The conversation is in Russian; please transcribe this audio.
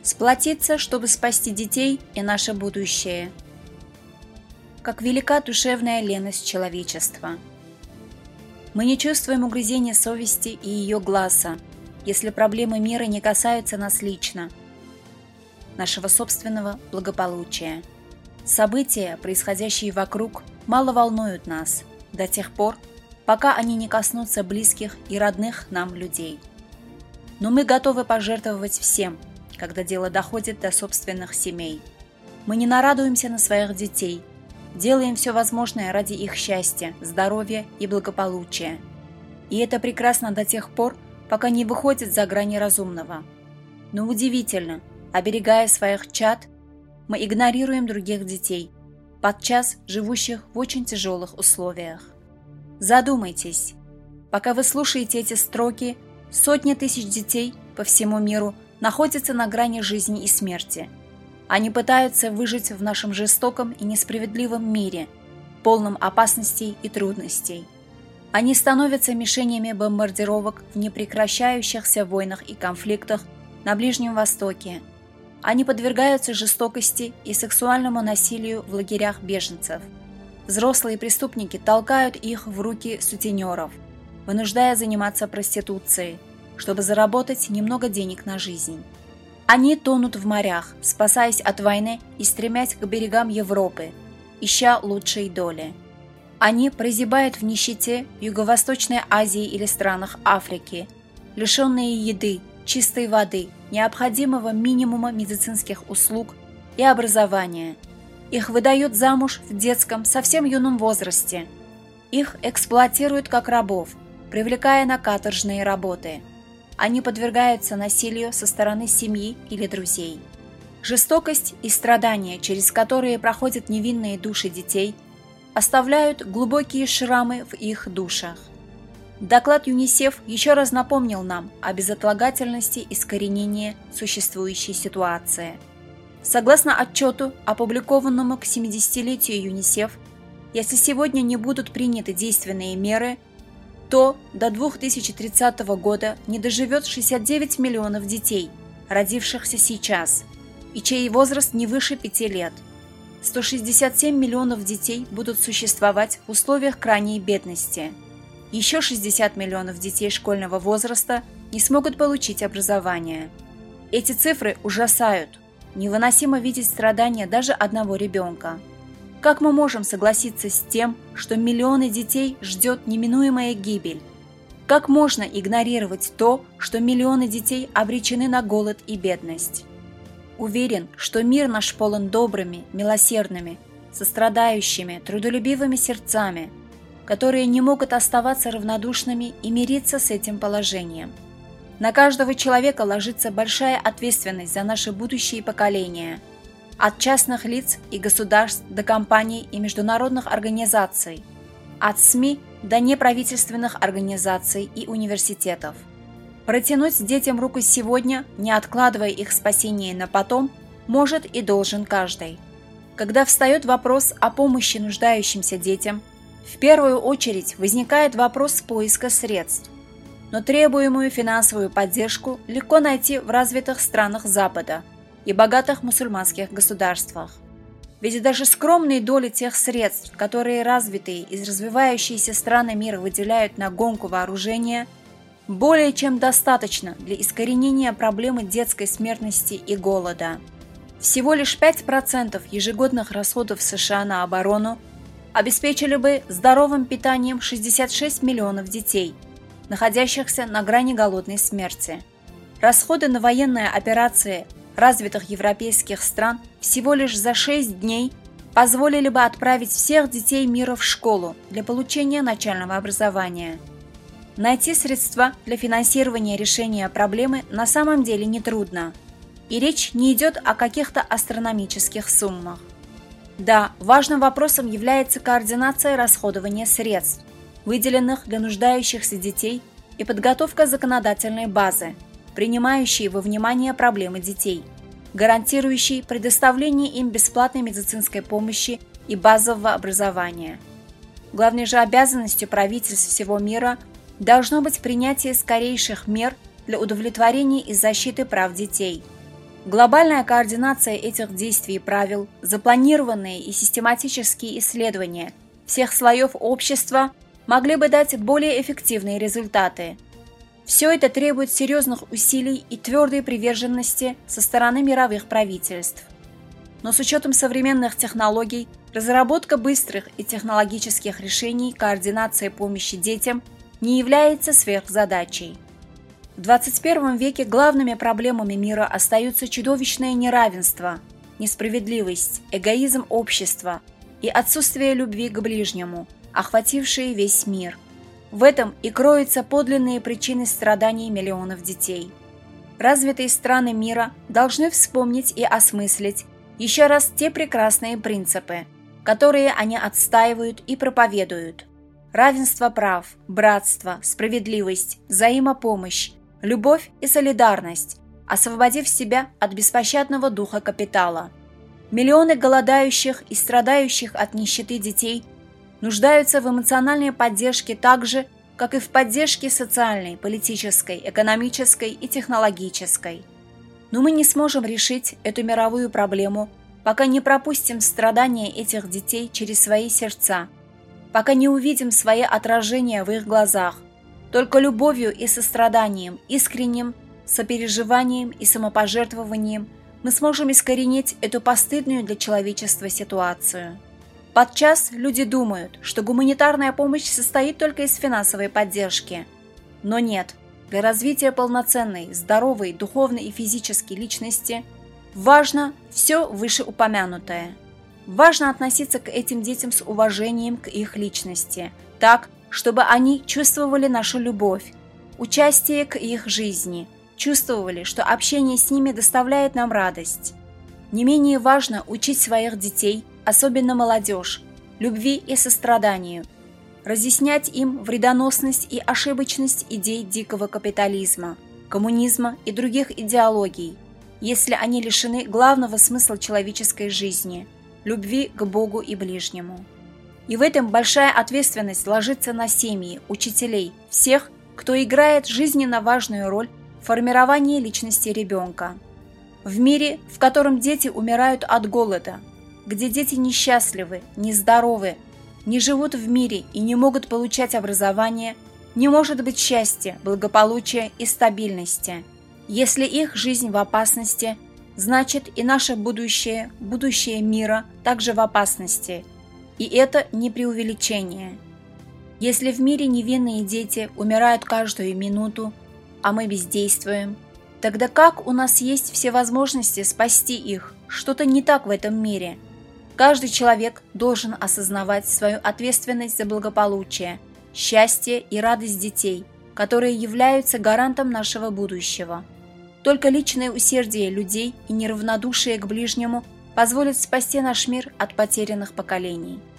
Сплотиться, чтобы спасти детей и наше будущее. Как велика душевная леность человечества. Мы не чувствуем угрызения совести и ее глаза, если проблемы мира не касаются нас лично, нашего собственного благополучия. События, происходящие вокруг, мало волнуют нас до тех пор, пока они не коснутся близких и родных нам людей. Но мы готовы пожертвовать всем, когда дело доходит до собственных семей. Мы не нарадуемся на своих детей, делаем все возможное ради их счастья, здоровья и благополучия. И это прекрасно до тех пор, пока не выходит за грани разумного. Но удивительно, оберегая своих чад, мы игнорируем других детей, подчас живущих в очень тяжелых условиях. Задумайтесь, пока вы слушаете эти строки, сотни тысяч детей по всему миру находятся на грани жизни и смерти. Они пытаются выжить в нашем жестоком и несправедливом мире, полном опасностей и трудностей. Они становятся мишенями бомбардировок в непрекращающихся войнах и конфликтах на Ближнем Востоке. Они подвергаются жестокости и сексуальному насилию в лагерях беженцев. Взрослые преступники толкают их в руки сутенеров, вынуждая заниматься проституцией, чтобы заработать немного денег на жизнь. Они тонут в морях, спасаясь от войны и стремясь к берегам Европы, ища лучшей доли. Они прозябают в нищете в Юго-Восточной Азии или странах Африки, лишенные еды, чистой воды, необходимого минимума медицинских услуг и образования. Их выдают замуж в детском, совсем юном возрасте. Их эксплуатируют как рабов, привлекая на каторжные работы. Они подвергаются насилию со стороны семьи или друзей. Жестокость и страдания, через которые проходят невинные души детей, оставляют глубокие шрамы в их душах. Доклад ЮНИСЕФ еще раз напомнил нам о безотлагательности искоренения существующей ситуации. Согласно отчету, опубликованному к 70-летию ЮНИСЕФ, если сегодня не будут приняты действенные меры, то до 2030 года не доживет 69 миллионов детей, родившихся сейчас, и чей возраст не выше 5 лет. 167 миллионов детей будут существовать в условиях крайней бедности. Еще 60 миллионов детей школьного возраста не смогут получить образование. Эти цифры ужасают. Невыносимо видеть страдания даже одного ребенка. Как мы можем согласиться с тем, что миллионы детей ждет неминуемая гибель? Как можно игнорировать то, что миллионы детей обречены на голод и бедность? Уверен, что мир наш полон добрыми, милосердными, сострадающими, трудолюбивыми сердцами, которые не могут оставаться равнодушными и мириться с этим положением. На каждого человека ложится большая ответственность за наши будущие поколения, от частных лиц и государств до компаний и международных организаций, от СМИ до неправительственных организаций и университетов. Протянуть детям руку сегодня, не откладывая их спасение на потом, может и должен каждый. Когда встает вопрос о помощи нуждающимся детям, в первую очередь возникает вопрос поиска средств. Но требуемую финансовую поддержку легко найти в развитых странах Запада и богатых мусульманских государствах. Ведь даже скромные доли тех средств, которые развитые и развивающиеся страны мира выделяют на гонку вооружения, более чем достаточно для искоренения проблемы детской смертности и голода. Всего лишь 5% ежегодных расходов США на оборону обеспечили бы здоровым питанием 66 миллионов детей, находящихся на грани голодной смерти. Расходы на военные операции развитых европейских стран всего лишь за 6 дней позволили бы отправить всех детей мира в школу для получения начального образования. Найти средства для финансирования решения проблемы на самом деле нетрудно, и речь не идет о каких-то астрономических суммах. Да, важным вопросом является координация расходования средств, выделенных для нуждающихся детей, и подготовка законодательной базы, принимающей во внимание проблемы детей, гарантирующей предоставление им бесплатной медицинской помощи и базового образования. Главной же обязанностью правительств всего мира должно быть принятие скорейших мер для удовлетворения и защиты прав детей. Глобальная координация этих действий и правил, запланированные и систематические исследования всех слоев общества могли бы дать более эффективные результаты. Все это требует серьезных усилий и твердой приверженности со стороны мировых правительств. Но с учетом современных технологий, разработка быстрых и технологических решений координации помощи детям не является сверхзадачей. В 21 веке главными проблемами мира остаются чудовищное неравенство, несправедливость, эгоизм общества и отсутствие любви к ближнему, охватившие весь мир. В этом и кроются подлинные причины страданий миллионов детей. Развитые страны мира должны вспомнить и осмыслить еще раз те прекрасные принципы, которые они отстаивают и проповедуют. Равенство прав, братство, справедливость, взаимопомощь, любовь и солидарность, освободив себя от беспощадного духа капитала. Миллионы голодающих и страдающих от нищеты детей нуждаются в эмоциональной поддержке так же, как и в поддержке социальной, политической, экономической и технологической. Но мы не сможем решить эту мировую проблему, пока не пропустим страдания этих детей через свои сердца, пока не увидим свои отражения в их глазах. Только любовью и состраданием, искренним сопереживанием и самопожертвованием мы сможем искоренить эту постыдную для человечества ситуацию. Подчас люди думают, что гуманитарная помощь состоит только из финансовой поддержки. Но нет, для развития полноценной, здоровой, духовной и физической личности важно все вышеупомянутое. Важно относиться к этим детям с уважением к их личности, так, чтобы они чувствовали нашу любовь, участие к их жизни, чувствовали, что общение с ними доставляет нам радость. Не менее важно учить своих детей, особенно молодежь, любви и состраданию, разъяснять им вредоносность и ошибочность идей дикого капитализма, коммунизма и других идеологий, если они лишены главного смысла человеческой жизни – любви к Богу и ближнему. И в этом большая ответственность ложится на семьи, учителей, всех, кто играет жизненно важную роль в формировании личности ребенка. В мире, в котором дети умирают от голода, где дети несчастливы, нездоровы, не живут в мире и не могут получать образование, не может быть счастья, благополучия и стабильности. Если их жизнь в опасности, значит и наше будущее, будущее мира также в опасности. И это не преувеличение. Если в мире невинные дети умирают каждую минуту, а мы бездействуем, тогда как у нас есть все возможности спасти их? Что-то не так в этом мире. Каждый человек должен осознавать свою ответственность за благополучие, счастье и радость детей, которые являются гарантом нашего будущего. Только личное усердие людей и неравнодушие к ближнему позволят спасти наш мир от потерянных поколений.